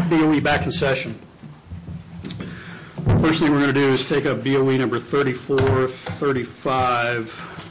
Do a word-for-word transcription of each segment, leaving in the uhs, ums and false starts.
B O E back in session. First thing we're going to do is take up B O E number thirty-four, thirty-five,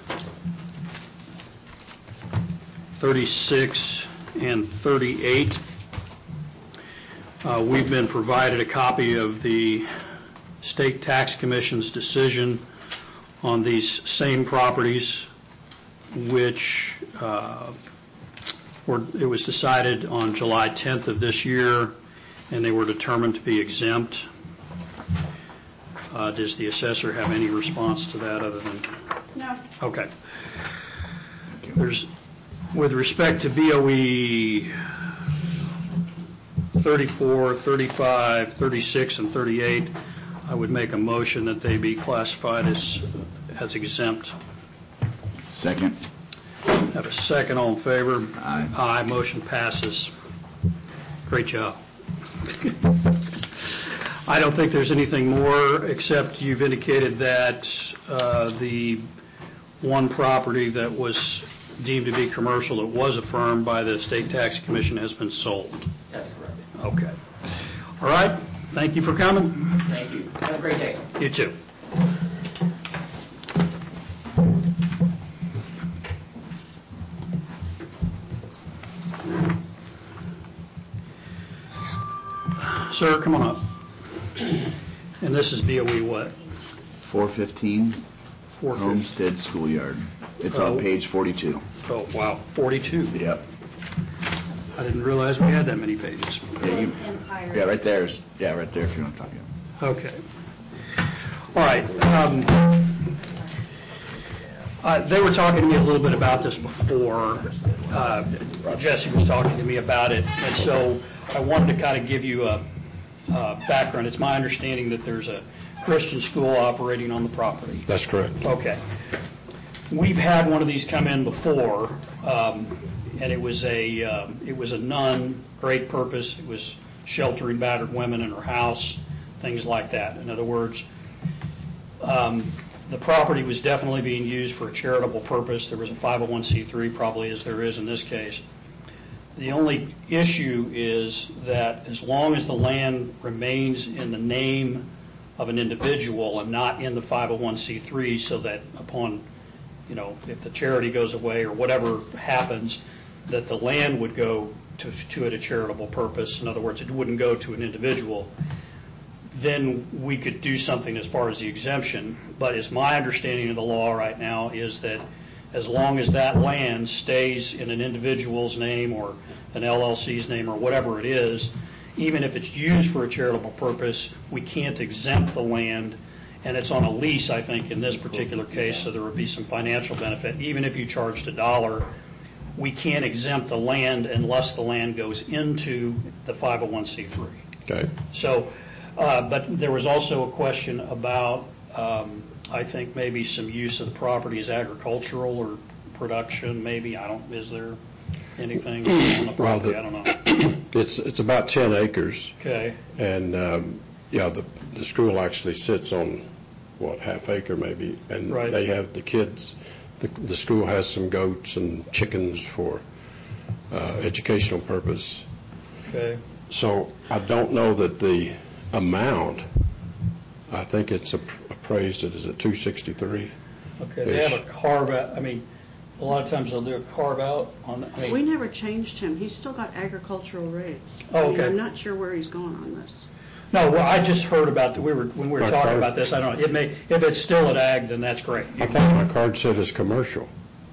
thirty-six, and thirty-eight. Uh, we've been provided a copy of the State Tax Commission's decision on these same properties, which uh, were, it was decided on July tenth of this year, and they were determined to be exempt. Uh, does the assessor have any response to that other than? No. Okay. There's, with respect to B O E thirty-four, thirty-five, thirty-six, and thirty-eight, I would make a motion that they be classified as, as exempt. Second. Have a second. All in favor? Aye. Aye. Motion passes. Great job. I don't think there's anything more, except you've indicated that uh, the one property that was deemed to be commercial that was affirmed by the State Tax Commission has been sold. That's correct. Okay. All right. Thank you for coming. Thank you. Have a great day. You too. Sir, come on up. And this is B O E what? four fifteen four fifty. Homestead Schoolyard. It's Oh. on page forty-two. Oh, wow. forty-two. Yep. I didn't realize we had that many pages. Yeah, you, yeah, right there. Is, yeah, right there if you want to talk about it. Okay. All right. Um, uh, they were talking to me a little bit about this before. Uh, Jesse was talking to me about it, and so I wanted to kind of give you a uh, background. It's my understanding that there's a Christian school operating on the property. That's correct. Okay. We've had one of these come in before, um, and it was a um, it was a nun, great purpose. It was sheltering battered women in her house, things like that. In other words, um, the property was definitely being used for a charitable purpose. There was a five oh one c three, probably as there is in this case. The only issue is that as long as the land remains in the name of an individual and not in the five oh one c three, so that upon, you know, if the charity goes away or whatever happens, that the land would go to, to a charitable purpose. In other words, it wouldn't go to an individual. Then we could do something as far as the exemption. But as my understanding of the law right now is that as long as that land stays in an individual's name or an L L C's name or whatever it is, even if it's used for a charitable purpose, we can't exempt the land. And it's on a lease, I think, in this particular case, so there would be some financial benefit. Even if you charged a dollar, we can't exempt the land unless the land goes into the five oh one c three. Okay. So, uh, but there was also a question about, um, I think, maybe some use of the property as agricultural or production, maybe. I don't, is there anything on the property? Well, the, I don't know. It's it's about ten acres. Okay. And, um, yeah, the, the school actually sits on, what, half acre maybe. And Right. they have the kids, the, the school has some goats and chickens for uh, educational purpose. Okay. So I don't know that the amount, I think it's appraised at, is it two sixty-three? Okay, they have a carve out, I mean, a lot of times they'll do a carve out on, I mean. We never changed him. He's still got agricultural rates. Oh, I mean, okay. I'm not sure where he's going on this. No, well, I just heard about, the, we were, when we were My talking card. about this, I don't know, it may, if it's still at ag, then that's great. I thought my card said it's commercial.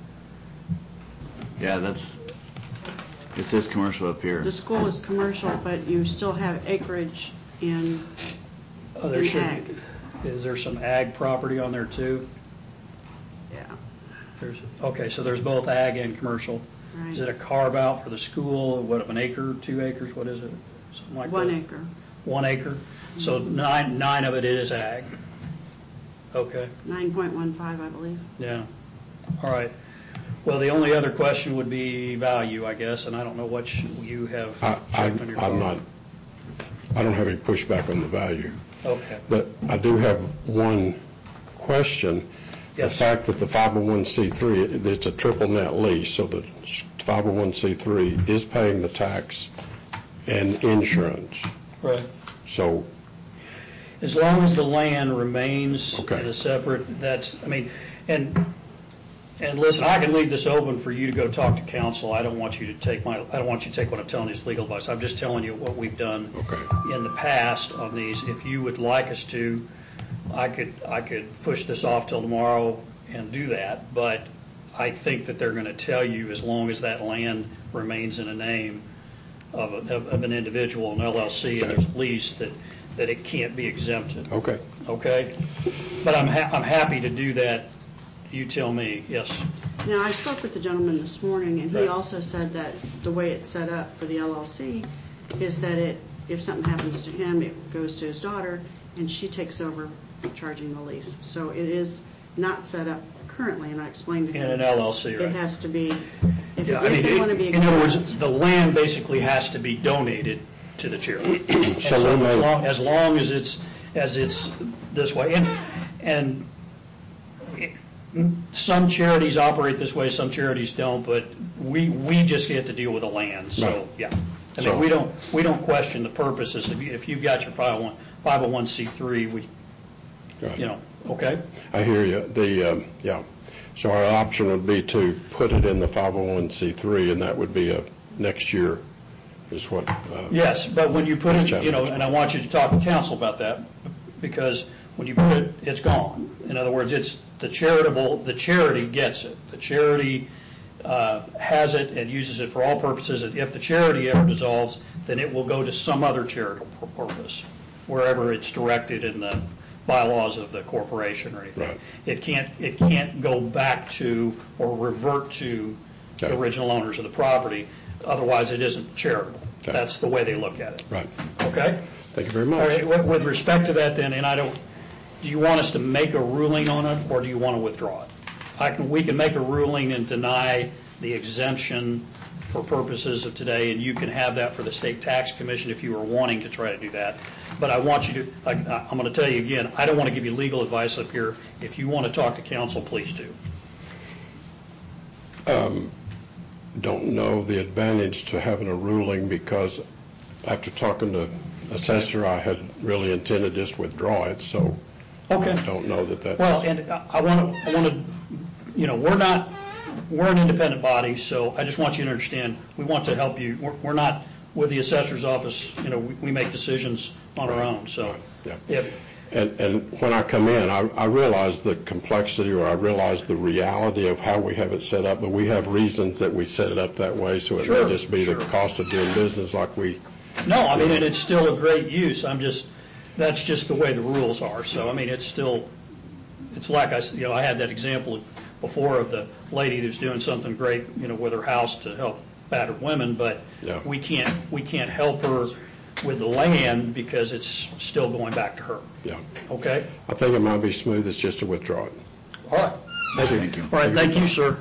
Yeah, that's, it says commercial up here. The school is commercial, but you still have acreage in, Oh, there in should ag. be, is there some ag property on there too? Yeah, There's, okay, so there's both ag and commercial. right. Is it a carve out for the school, what, of an acre, two acres, what is it? Something like that? One acre. One acre? So nine, nine of it is ag. Okay. nine point one five, I believe. Yeah. All right. Well, the only other question would be value, I guess, and I don't know what you have I, I, checked on your I'm phone. not, I don't have any pushback on the value. Okay. But I do have one question. Yes. The fact that the five oh one c three, it's a triple net lease, so the five oh one c three is paying the tax and insurance. Right. So, As long as the land remains Okay. in a separate, that's, I mean, and, and listen, I can leave this open for you to go talk to counsel. I don't want you to take my, I don't want you to take what I'm telling you as legal advice. I'm just telling you what we've done Okay. in the past on these. If you would like us to, I could, I could push this off till tomorrow and do that, but I think that they're going to tell you, as long as that land remains in a name of, a, of, of an individual, an L L C, and there's a lease, that, that it can't be exempted. okay. Okay? But I'm ha- I'm happy to do that. You tell me. Yes. Now, I spoke with the gentleman this morning, and he Right. also said that the way it's set up for the L L C is that it, if something happens to him, it goes to his daughter, and she takes over charging the lease. So it is not set up currently, and I explained to In him. an L L C, right? It has to be, if Yeah, if I mean, they it- want to be in other words, exempt. the land basically has to be donated to the charity. And So so we as may- long, as long as it's, as it's this way. And, and it- some charities operate this way, some charities don't, but we, we just get to deal with the land, so, Right. yeah. I So- mean, we don't, we don't question the purposes. If you, if you've got your five oh one C three, we, Right. you know, okay? I hear you. The, um, yeah. So our option would be to put it in the five oh one C three, and that would be a next year is what. Uh, Yes, but when you put Miz it, you know, Chapman. and I want you to talk to council about that, because when you put it, it's gone. In other words, it's the charitable, the charity gets it. The charity uh, has it and uses it for all purposes, and if the charity ever dissolves, then it will go to some other charitable purpose, wherever it's directed in the bylaws of the corporation or anything. Right. It can't, it can't go back to or revert to the Okay. original owners of the property, otherwise it isn't charitable. Okay. That's the way they look at it. Right. Okay? Thank you very All much. right, with with respect to that then, and I don't, do you want us to make a ruling on it, or do you want to withdraw it? I can, we can make a ruling and deny the exemption for purposes of today, and you can have that for the State Tax Commission if you were wanting to try to do that. But I want you to, I, I'm going to tell you again, I don't want to give you legal advice up here. If you want to talk to counsel, please do. Um, don't know the advantage to having a ruling, because after talking to assessor, I had really intended just withdraw it, so Okay. I don't know that that's. Well, and I want to, I want to, you know, we're not, we're an independent body, so I just want you to understand, we want to help you. We're, we're not with the assessor's office, you know, we, we make decisions on our own, so. Yeah. If, And, and when I come in, I, I realize the complexity, or I realize the reality of how we have it set up, but we have reasons that we set it up that way, so it Sure, may just be the sure. cost of doing business like we. no, I mean, and it's still a great use, I'm just, that's just the way the rules are, so, I mean, it's still, it's like I, s- you know, I had that example before of the lady who's doing something great, you know, with her house to help battered women, but Yeah. we can't, we can't help her with the land because it's still going back to her, Yeah. okay? I think it might be smoothest just to withdraw it. All right. Thank you. Thank you. All right, thank you, sir.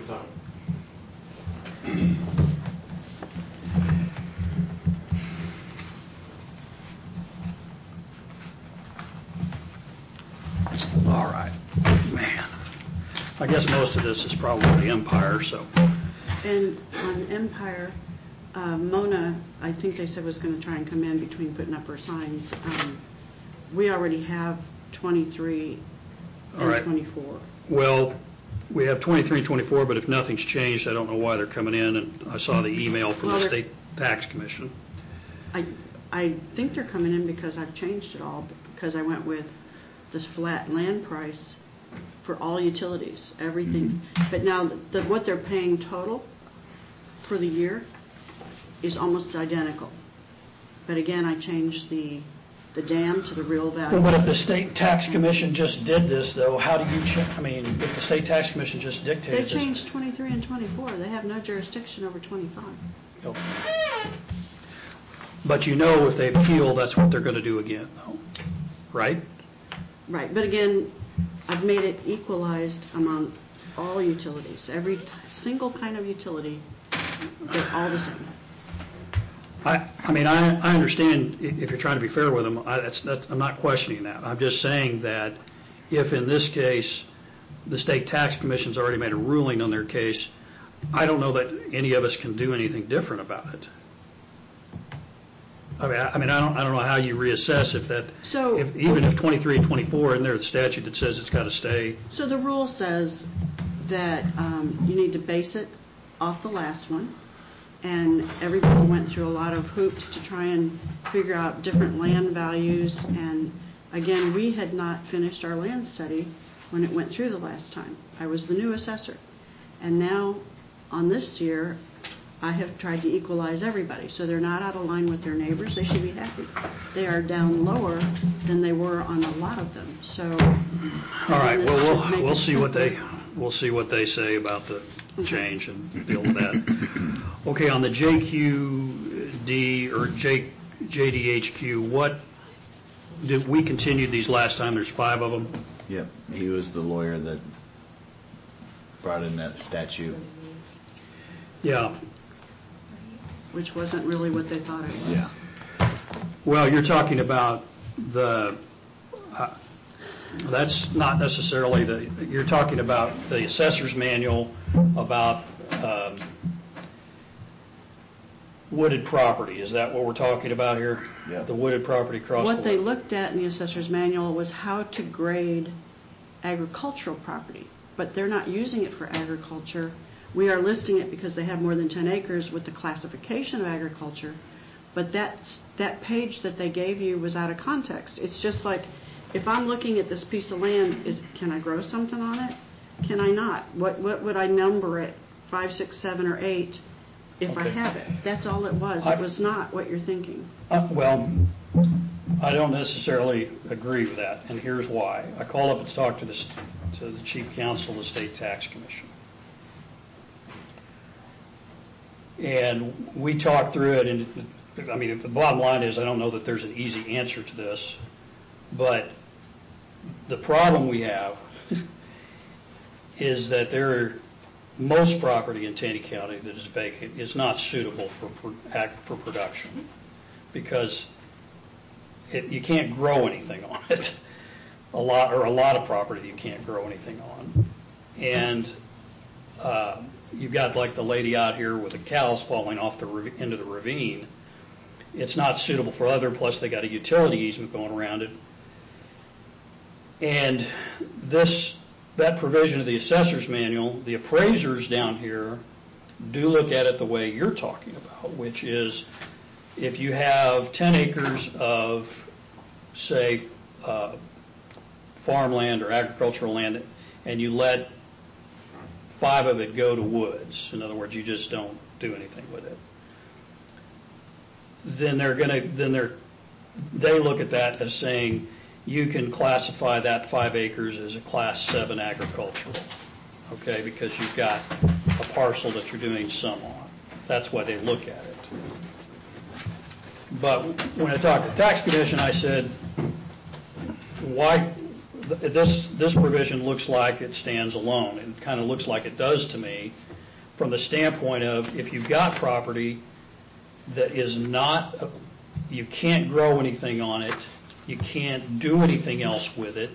All right, man. I guess most of this is probably Empire, so. And on Empire, uh, Mona, I think they said was going to try and come in between putting up her signs. Um, We already have twenty-three All and right. twenty-four. Well, we have twenty-three and twenty-four, but if nothing's changed, I don't know why they're coming in, and I saw the email from the Well, they're- State Tax Commission. I, I think they're coming in because I've changed it all, because I went with this flat land price for all utilities, everything. But now, the, what they're paying total for the year is almost identical. But again, I changed the, the dam to the real value. Well, but if the State Tax Commission just did this, though, how do you, cha- I mean, if the State Tax Commission just They dictated this. changed twenty-three and twenty-four. They have no jurisdiction over twenty-five. Okay. But you know if they appeal, that's what they're going to do again, though, right? Right, but again, I've made it equalized among all utilities. Every t- single kind of utility, they're all the same. I, I mean, I, I understand i- if you're trying to be fair with them, I, that's, that's, I'm not questioning that. I'm just saying that if in this case, the State Tax Commission's already made a ruling on their case, I don't know that any of us can do anything different about it. I mean, I I mean, I don't, I don't know how you reassess if that, So- if, even if twenty-three and twenty-four, in there, the statute that says it's got to stay. So the rule says that um, you need to base it off the last one, and everybody went through a lot of hoops to try and figure out different land values, and again, we had not finished our land study when it went through the last time. I was the new assessor, and now on this year, I have tried to equalize everybody, so they're not out of line with their neighbors. They should be happy. They are down lower than they were on a lot of them, so. All right, this well, should make we'll, we'll it see what they, simpler. we'll see what they say about the change and deal with that. Okay, on the J Q D or J, J D H Q, what, did we continue these last time? There's five of them? Yep, he was the lawyer that brought in that statute. Yeah. Which wasn't really what they thought it was. Yeah. Well, you're talking about the, uh, that's not necessarily the, you're talking about the assessor's manual about um, wooded property. Is that what we're talking about here? Yeah. The wooded property across the What they way. looked at in the assessor's manual was how to grade agricultural property, but they're not using it for agriculture. We are listing it because they have more than ten acres with the classification of agriculture, but that's, that page that they gave you was out of context. It's just like, if I'm looking at this piece of land, is can I grow something on it? Can I not? What what would I number it? Five, six, seven, or eight if I Okay. have it? That's all it was. I- It was not what you're thinking. Uh, Well, I don't necessarily agree with that, and here's why. I called up and talked to the, to the chief counsel of the state tax commission. And we talked through it, and I mean, the bottom line is I don't know that there's an easy answer to this, but the problem we have is that there are, most property in Taney County that is vacant is not suitable for, for, act- for production because it, you can't grow anything on it. A lot, or a lot of property you can't grow anything on. And uh, you've got like the lady out here with the cows falling off the rav- into the ravine. It's not suitable for other, plus they got a utility easement going around it. And this, that provision of the assessor's manual, the appraisers down here do look at it the way you're talking about, which is if you have ten acres of, say, uh, farmland or agricultural land, and you let five of it go to woods, in other words, you just don't do anything with it, then they're going to, then they're, they look at that as saying you can classify that five acres as a class seven agricultural, okay, because you've got a parcel that you're doing some on. That's why they look at it. But when I talked to the tax commission, I said, why, this, this provision looks like it stands alone. It kind of looks like it does to me from the standpoint of if you've got property that is not, you can't grow anything on it, you can't do anything else with it,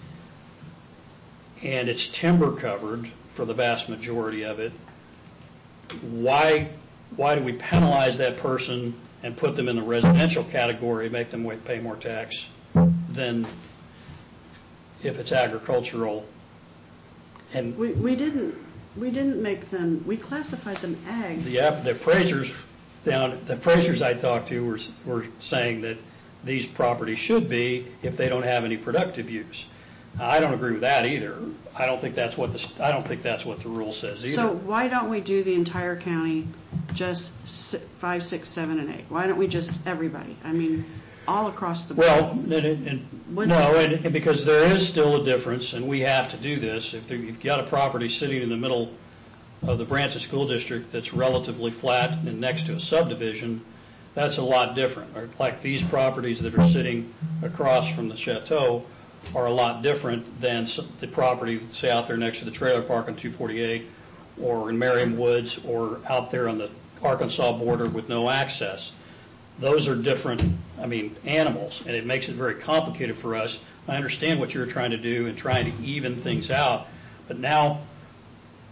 and it's timber covered for the vast majority of it, why, why do we penalize that person and put them in the residential category, make them pay more tax than if it's agricultural? And We, we didn't, we didn't make them, we classified them ag. the, the appraisers down, the appraisers I talked to were, were saying that these properties should be if they don't have any productive use. I don't agree with that either. I don't think that's what the, I don't think that's what the rule says either. So why don't we do the entire county, just si- five, six, seven, and eight? Why don't we just everybody? I mean, all across the board. Well, and, and, What's- no, and, and because there is still a difference, and we have to do this. If there, you've got a property sitting in the middle of the Branson School District that's relatively flat and next to a subdivision, that's a lot different. Or like these properties that are sitting across from the chateau are a lot different than s- the property, say, out there next to the trailer park on two forty-eight, or in Merriam Woods, or out there on the Arkansas border with no access. Those are different, I mean, animals, and it makes it very complicated for us. I understand what you're trying to do and trying to even things out, but now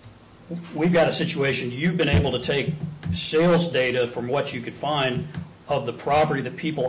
we've got a situation, you've been able to take sales data from what you could find of the property that people